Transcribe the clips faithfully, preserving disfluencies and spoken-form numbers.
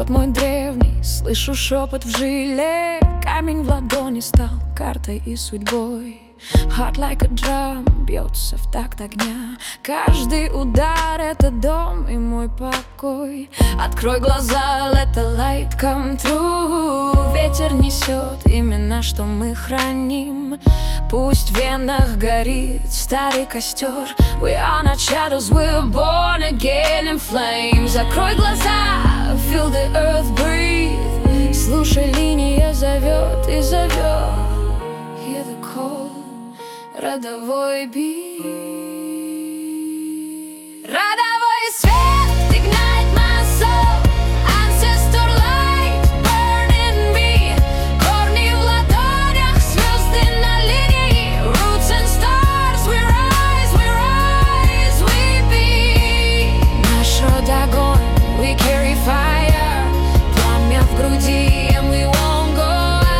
Род мой древний, слышу шепот в жиле. Камень в ладони стал картой и судьбой. Heart like a drum, бьется в такт огня. Каждый удар — это дом и мой покой. Открой глаза, let the light come through. Ветер несет имена, что мы храним. Пусть в венах горит старый костер. We are not shadows, we're born again in flames. Закрой глаза, feel the earth breathe. Слушай, линия зовет и зовет. Hear the call, родовой бит. Родовой свет, ignite my soul. Ancestor light, burn in me. Корни в ладонях, звезды на линии. Roots and stars, we rise, we rise, we be. Наш род огонь, we carry fire. Пламя в груди, and we won't go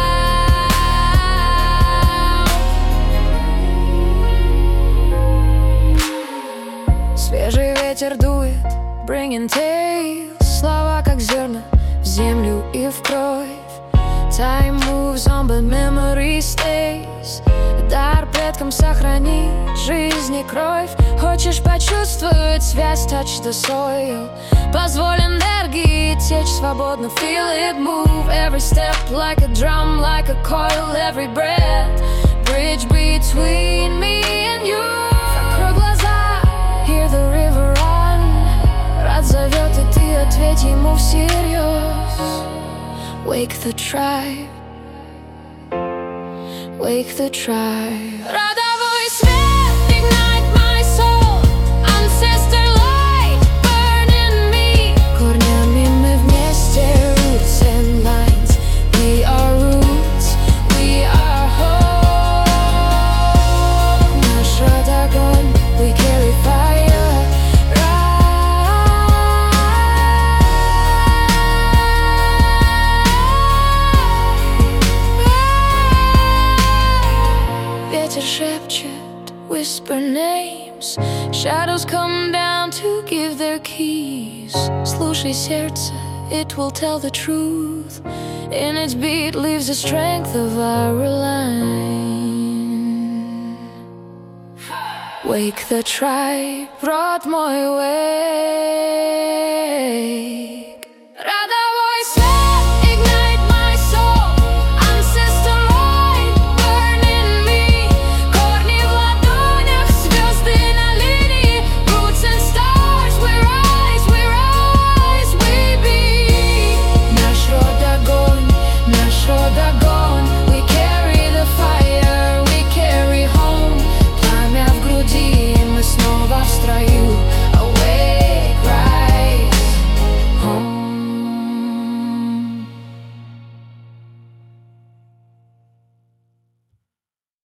out. Свежий ветер дует, bringing tales. Слова как зерна в землю и в кровь. Time moves on, but memory stays. Дар предкам сохранить жизнь и кровь. Хочешь почувствовать связь, touch the soil. Позволь энергии течь свободно, feel it move. Every step like a drum, like a coil. Every breath, bridge between me and you. Закрой глаза, hear the river run. Рад зовет, и ты ответь ему всерьез. Wake the tribe, wake the tribe. Родовой свет, ignite my soul. Ancestor light, burn in me. Корнями мы вместе, roots and lines. We are roots, we are home. Наш род огонь, we carry fire. Ветер шепчет, whisper names. Shadows come down to give their keys. Слушай сердце, it will tell the truth. In its beat lives the strength of our line. Wake the tribe, rod мой way.